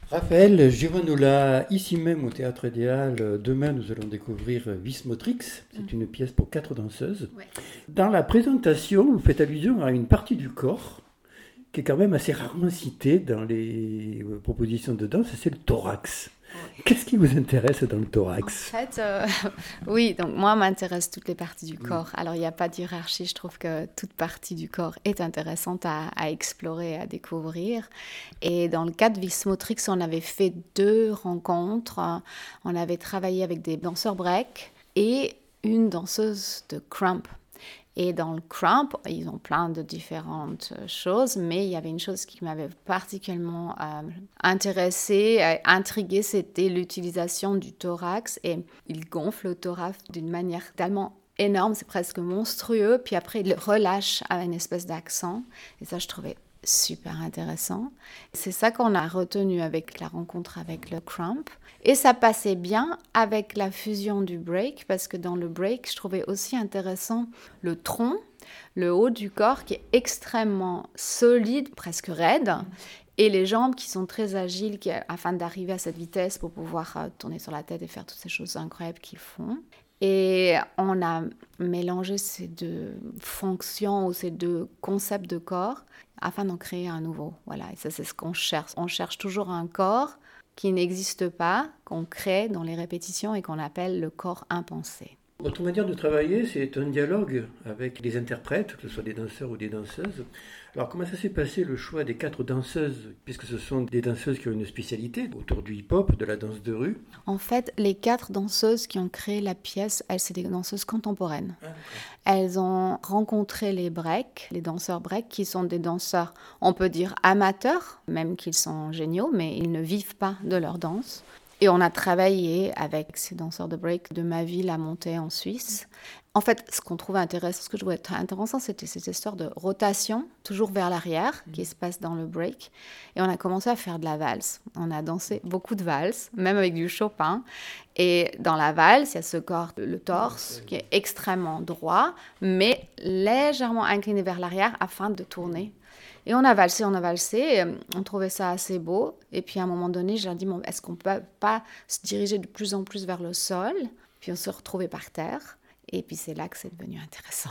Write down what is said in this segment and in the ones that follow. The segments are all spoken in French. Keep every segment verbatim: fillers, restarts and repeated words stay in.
Raphaël Girovanola, ici même au Théâtre Idéal, demain nous allons découvrir Vis Motrix, c'est une pièce pour quatre danseuses. Ouais. Dans la présentation, vous faites allusion à une partie du corps qui est quand même assez rarement citée dans les propositions de danse, c'est le thorax. Ouais. Qu'est-ce qui vous intéresse dans le thorax ? En fait, euh, oui, donc moi m'intéresse toutes les parties du corps. Alors il n'y a pas de hiérarchie, je trouve que toute partie du corps est intéressante à, à explorer, à découvrir. Et dans le cas de Vis Motrix, on avait fait deux rencontres. On avait travaillé avec des danseurs break et une danseuse de crump. Et dans le crump, ils ont plein de différentes choses, mais il y avait une chose qui m'avait particulièrement euh, intéressée, euh, intriguée, c'était l'utilisation du thorax. Et ils gonflent le thorax d'une manière tellement énorme, c'est presque monstrueux, puis après ils le relâchent à une espèce d'accent. Et ça, je trouvais super intéressant. C'est ça qu'on a retenu avec la rencontre avec le crump. Et ça passait bien avec la fusion du break, parce que dans le break, je trouvais aussi intéressant le tronc, le haut du corps qui est extrêmement solide, presque raide, et les jambes qui sont très agiles qui, afin d'arriver à cette vitesse pour pouvoir euh, tourner sur la tête et faire toutes ces choses incroyables qu'ils font. Et on a mélangé ces deux fonctions ou ces deux concepts de corps afin d'en créer un nouveau. Voilà, et ça, c'est ce qu'on cherche. On cherche toujours un corps qui n'existe pas, qu'on crée dans les répétitions et qu'on appelle le corps impensé. Votre manière de travailler, c'est un dialogue avec les interprètes, que ce soit des danseurs ou des danseuses. Alors, comment ça s'est passé le choix des quatre danseuses, puisque ce sont des danseuses qui ont une spécialité autour du hip-hop, de la danse de rue? En fait, les quatre danseuses qui ont créé la pièce, elles, c'est des danseuses contemporaines. Ah, elles ont rencontré les breaks, les danseurs break, qui sont des danseurs, on peut dire amateurs, même qu'ils sont géniaux, mais ils ne vivent pas de leur danse. Et on a travaillé avec ces danseurs de break de ma ville à monter en Suisse. En fait, ce qu'on trouvait intéressant, ce que je trouvais très intéressant, c'était cette histoire de rotation, toujours vers l'arrière, qui se passe dans le break. Et on a commencé à faire de la valse. On a dansé beaucoup de valse, même avec du Chopin. Et dans la valse, il y a ce corps, le torse, qui est extrêmement droit, mais légèrement incliné vers l'arrière afin de tourner. Et on a valsé, on a valsé, on trouvait ça assez beau. Et puis à un moment donné, j'ai dit, bon, est-ce qu'on ne peut pas se diriger de plus en plus vers le sol ? Puis on se retrouvait par terre. Et puis c'est là que c'est devenu intéressant.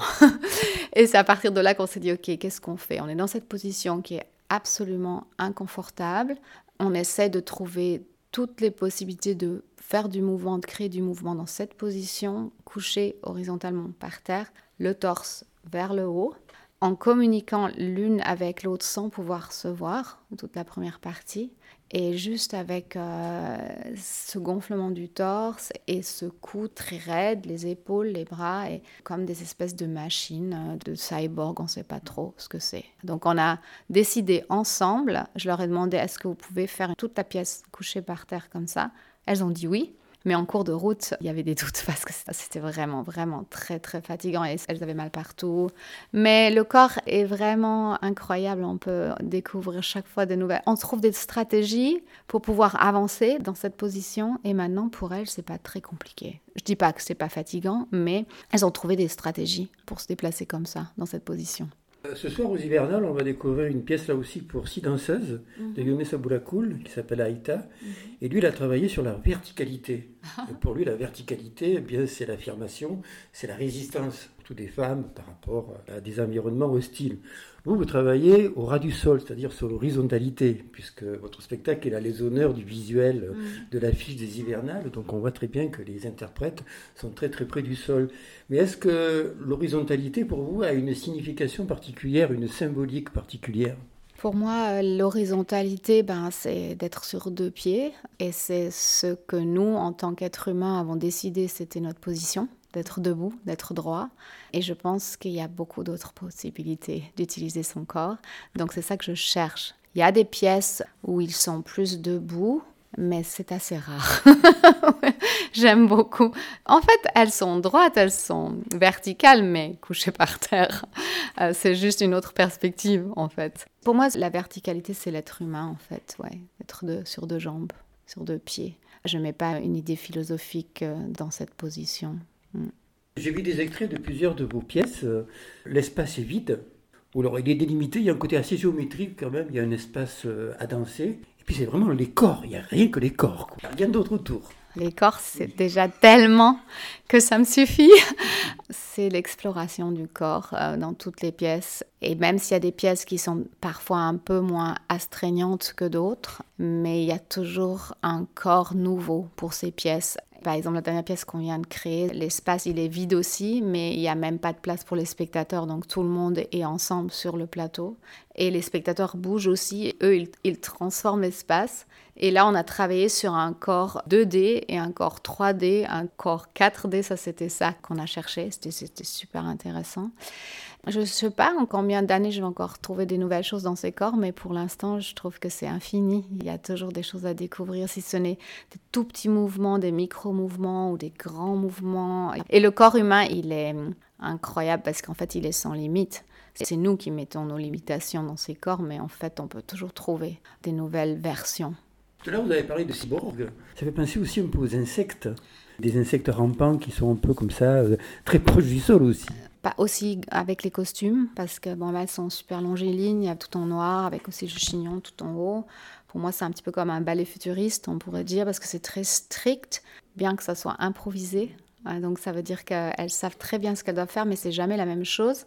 Et c'est à partir de là qu'on s'est dit, ok, qu'est-ce qu'on fait ? On est dans cette position qui est absolument inconfortable. On essaie de trouver toutes les possibilités de faire du mouvement, de créer du mouvement dans cette position, couché horizontalement par terre, le torse vers le haut, en communiquant l'une avec l'autre sans pouvoir se voir, toute la première partie, et juste avec euh, ce gonflement du torse et ce cou très raide, les épaules, les bras, et comme des espèces de machines, de cyborg, on ne sait pas trop ce que c'est. Donc on a décidé ensemble, je leur ai demandé, est-ce que vous pouvez faire toute la pièce couchée par terre comme ça ? Elles ont dit oui. Mais en cours de route, il y avait des doutes parce que c'était vraiment, vraiment très, très fatigant et elles avaient mal partout. Mais le corps est vraiment incroyable. On peut découvrir chaque fois de nouvelles. On trouve des stratégies pour pouvoir avancer dans cette position. Et maintenant, pour elles, c'est pas très compliqué. Je dis pas que c'est pas fatigant, mais elles ont trouvé des stratégies pour se déplacer comme ça, dans cette position. Ce soir aux Hivernales, on va découvrir une pièce là aussi pour six danseuses mm-hmm. de Younes Aboulakoul qui s'appelle Aïta. Mm-hmm. Et lui, il a travaillé sur la verticalité. Et pour lui, la verticalité, eh bien, c'est l'affirmation, c'est la résistance, surtout des femmes par rapport à des environnements hostiles. Vous, vous travaillez au ras du sol, c'est-à-dire sur l'horizontalité, puisque votre spectacle a les honneurs du visuel mm. de l'affiche des Hivernales, donc on voit très bien que les interprètes sont très très près du sol. Mais est-ce que l'horizontalité, pour vous, a une signification particulière, une symbolique particulière ? Pour moi, l'horizontalité, ben, c'est d'être sur deux pieds, et c'est ce que nous, en tant qu'êtres humains, avons décidé, c'était notre position. D'être debout, d'être droit. Et je pense qu'il y a beaucoup d'autres possibilités d'utiliser son corps. Donc c'est ça que je cherche. Il y a des pièces où ils sont plus debout, mais c'est assez rare. J'aime beaucoup. En fait, elles sont droites, elles sont verticales, mais couchées par terre. Euh, c'est juste une autre perspective, en fait. Pour moi, la verticalité, c'est l'être humain, en fait. Ouais. Être de, sur deux jambes, sur deux pieds. Je ne mets pas une idée philosophique dans cette position. J'ai vu des extraits de plusieurs de vos pièces. L'espace est vide, ou alors il est délimité, il y a un côté assez géométrique quand même, il y a un espace à danser. puis c'est vraiment les corps, il n'y a rien que les corps, il n'y a rien d'autre autour. Les corps, c'est déjà tellement que ça me suffit. C'est l'exploration du corps euh, dans toutes les pièces. Et même s'il y a des pièces qui sont parfois un peu moins astreignantes que d'autres, mais il y a toujours un corps nouveau pour ces pièces. Par exemple, la dernière pièce qu'on vient de créer, l'espace, il est vide aussi, mais il n'y a même pas de place pour les spectateurs. Donc, tout le monde est ensemble sur le plateau. Et les spectateurs bougent aussi. Eux, ils, ils transforment l'espace. Et là, on a travaillé sur un corps deux D et un corps trois D, un corps quatre D. Ça, c'était ça qu'on a cherché. C'était, c'était super intéressant. Je ne sais pas en combien d'années je vais encore trouver des nouvelles choses dans ces corps, mais pour l'instant, je trouve que c'est infini. Il y a toujours des choses à découvrir, si ce n'est des tout petits mouvements, des micro-mouvements ou des grands mouvements. Et le corps humain, il est incroyable parce qu'en fait, il est sans limite. C'est nous qui mettons nos limitations dans ces corps, mais en fait, on peut toujours trouver des nouvelles versions. Tout à l'heure, vous avez parlé de cyborg. Ça fait penser aussi un peu aux insectes. Des insectes rampants qui sont un peu comme ça, très proches du sol aussi. Pas aussi avec les costumes, parce que bon, là, elles sont super longilignes, il y a tout en noir, avec aussi le chignon tout en haut. Pour moi, c'est un petit peu comme un ballet futuriste, on pourrait dire, parce que c'est très strict, bien que ça soit improvisé. Donc ça veut dire qu'elles savent très bien ce qu'elles doivent faire, mais c'est jamais la même chose.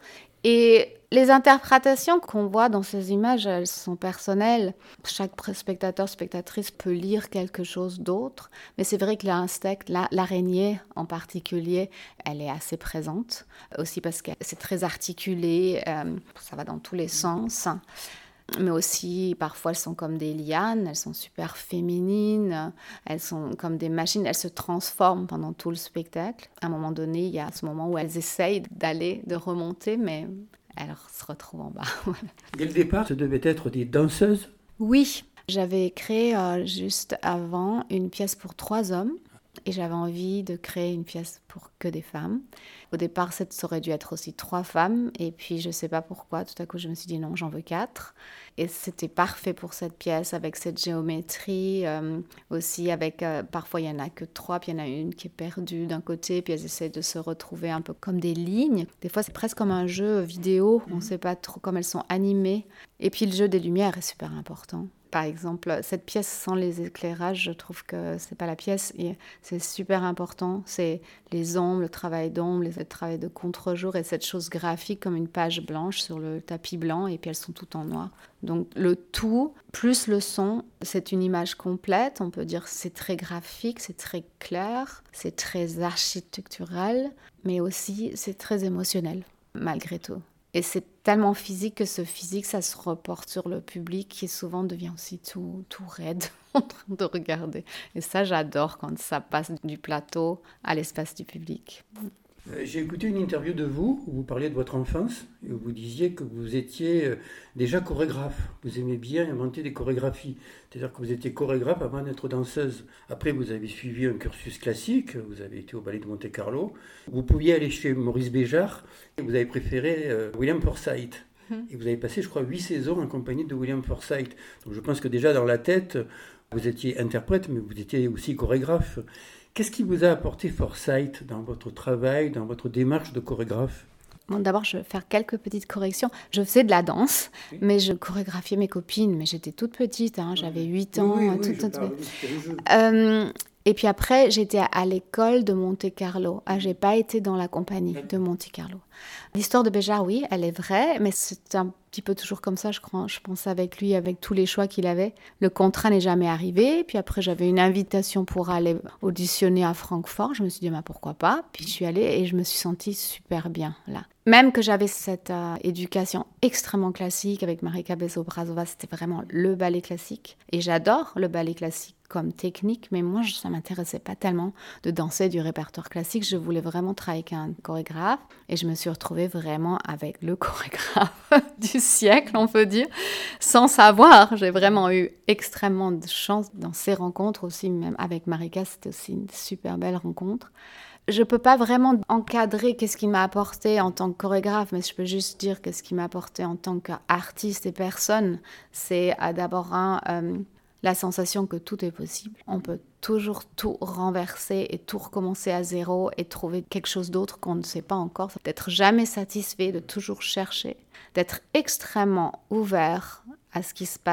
Et les interprétations qu'on voit dans ces images, elles sont personnelles. Chaque spectateur, spectatrice peut lire quelque chose d'autre. Mais c'est vrai que l'insecte, l'araignée en particulier, elle est assez présente. Aussi parce que c'est très articulé, euh, ça va dans tous les sens. Mais aussi, parfois, elles sont comme des lianes, elles sont super féminines, elles sont comme des machines, elles se transforment pendant tout le spectacle. À un moment donné, il y a ce moment où elles essayent d'aller, de remonter, mais elles se retrouvent en bas. Dès le départ, ce devait être des danseuses ? Oui, j'avais créé euh, juste avant une pièce pour trois hommes. Et j'avais envie de créer une pièce pour que des femmes. Au départ, ça aurait dû être aussi trois femmes. Et puis, je ne sais pas pourquoi, tout à coup, je me suis dit non, j'en veux quatre. Et c'était parfait pour cette pièce, avec cette géométrie. Euh, aussi, avec euh, parfois, il n'y en a que trois, puis il y en a une qui est perdue d'un côté, puis elles essaient de se retrouver un peu comme des lignes. Des fois, c'est presque comme un jeu vidéo. On ne sait pas trop comment elles sont animées. Et puis, le jeu des lumières est super important. Par exemple, cette pièce sans les éclairages, je trouve que c'est pas la pièce et c'est super important. C'est les ombres, le travail d'ombre, le travail de contre-jour et cette chose graphique comme une page blanche sur le tapis blanc et puis elles sont toutes en noir. Donc le tout, plus le son, c'est une image complète. On peut dire que c'est très graphique, c'est très clair, c'est très architectural, mais aussi c'est très émotionnel, malgré tout. Et c'est tellement physique que ce physique, ça se reporte sur le public qui souvent devient aussi tout, tout raide en train de regarder. Et ça, j'adore quand ça passe du plateau à l'espace du public. J'ai écouté une interview de vous où vous parliez de votre enfance et où vous disiez que vous étiez déjà chorégraphe. Vous aimez bien inventer des chorégraphies. C'est-à-dire que vous étiez chorégraphe avant d'être danseuse. Après, vous avez suivi un cursus classique. Vous avez été au ballet de Monte-Carlo. Vous pouviez aller chez Maurice Béjart et vous avez préféré euh, William Forsythe. Et vous avez passé, je crois, huit saisons en compagnie de William Forsythe. Donc je pense que déjà dans la tête, vous étiez interprète, mais vous étiez aussi chorégraphe. Qu'est-ce qui vous a apporté Forsythe dans votre travail, dans votre démarche de chorégraphe ? Bon, d'abord, je vais faire quelques petites corrections. Je faisais de la danse, oui. mais je chorégraphiais mes copines. Mais j'étais toute petite, hein, j'avais huit ans. Oui, oui, tout, oui, tout, parle, tout. Euh, et puis après, j'étais à l'école de Monte-Carlo. Ah, je n'ai pas été dans la compagnie de Monte-Carlo. L'histoire de Béjart, oui, elle est vraie, mais c'est un petit peu toujours comme ça, je crois. Je pense avec lui, avec tous les choix qu'il avait. Le contrat n'est jamais arrivé. Puis après, j'avais une invitation pour aller auditionner à Francfort. Je me suis dit, bah, pourquoi pas ? Puis je suis allée et je me suis sentie super bien là. Même que j'avais cette euh, éducation extrêmement classique avec Marika Bezo-Brazova, c'était vraiment le ballet classique. Et j'adore le ballet classique comme technique, mais moi, ça ne m'intéressait pas tellement de danser du répertoire classique. Je voulais vraiment travailler avec un chorégraphe et je me suis retrouvée vraiment avec le chorégraphe du siècle, on peut dire, sans savoir. J'ai vraiment eu extrêmement de chance dans ces rencontres aussi, même avec Marika, c'était aussi une super belle rencontre. Je ne peux pas vraiment encadrer qu'est-ce qu'il m'a apporté en tant que chorégraphe, mais je peux juste dire que ce qu'il m'a apporté en tant qu'artiste et personne, c'est d'abord un... Euh, la sensation que tout est possible. On peut toujours tout renverser et tout recommencer à zéro et trouver quelque chose d'autre qu'on ne sait pas encore. D'être jamais satisfait, de toujours chercher, d'être extrêmement ouvert à ce qui se passe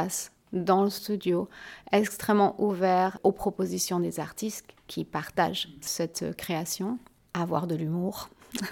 dans le studio, extrêmement ouvert aux propositions des artistes qui partagent cette création, avoir de l'humour.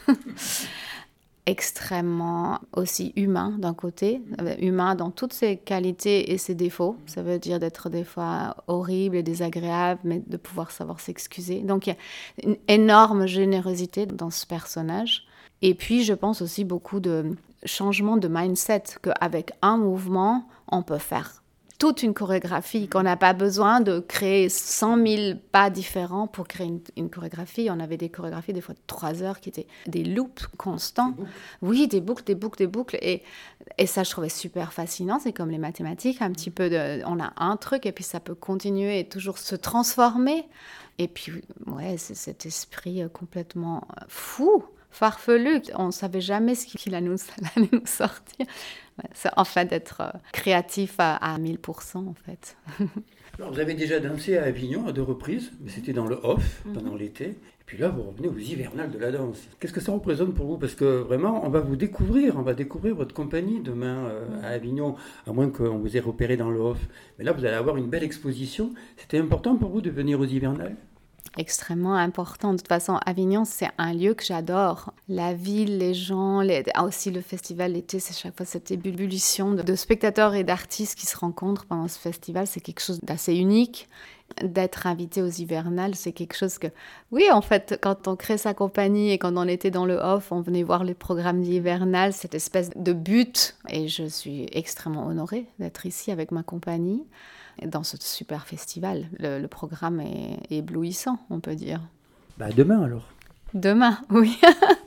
Extrêmement aussi humain d'un côté, humain dans toutes ses qualités et ses défauts. Ça veut dire d'être des fois horrible et désagréable, mais de pouvoir savoir s'excuser. Donc il y a une énorme générosité dans ce personnage. Et puis je pense aussi beaucoup de changement de mindset, qu'avec un mouvement, on peut faire toute une chorégraphie, qu'on n'a pas besoin de créer cent mille pas différents pour créer une, une chorégraphie. On avait des chorégraphies, des fois de trois heures, qui étaient des loops constants. Des oui, des boucles, des boucles, des boucles. Et, et ça, je trouvais super fascinant. C'est comme les mathématiques, un petit peu de... On a un truc et puis ça peut continuer et toujours se transformer. Et puis, ouais, c'est cet esprit complètement fou, farfelu. On ne savait jamais ce qu'il allait nous, allait nous sortir. Ouais, c'est en fait d'être créatif à, à mille pour cent, en fait. Alors, vous avez déjà dansé à Avignon à deux reprises, mais c'était dans le off, pendant mm-hmm. l'été. Et puis là, vous revenez aux hivernales de la danse. Qu'est-ce que ça représente pour vous ? Parce que vraiment, on va vous découvrir, on va découvrir votre compagnie demain euh, à Avignon, à moins qu'on vous ait repéré dans le off. Mais là, vous allez avoir une belle exposition. C'était important pour vous de venir aux hivernales ? Extrêmement important. De toute façon, Avignon, c'est un lieu que j'adore. La ville, les gens, les... Ah, aussi le festival l'été, c'est chaque fois cette ébullition de, de spectateurs et d'artistes qui se rencontrent pendant ce festival. C'est quelque chose d'assez unique. D'être invité aux hivernales, c'est quelque chose que... Oui, en fait, quand on crée sa compagnie et quand on était dans le off, on venait voir les programmes d'hivernales, cette espèce de but. Et je suis extrêmement honorée d'être ici avec ma compagnie. Dans ce super festival, le, le programme est éblouissant, on peut dire. Bah demain alors. Demain, oui.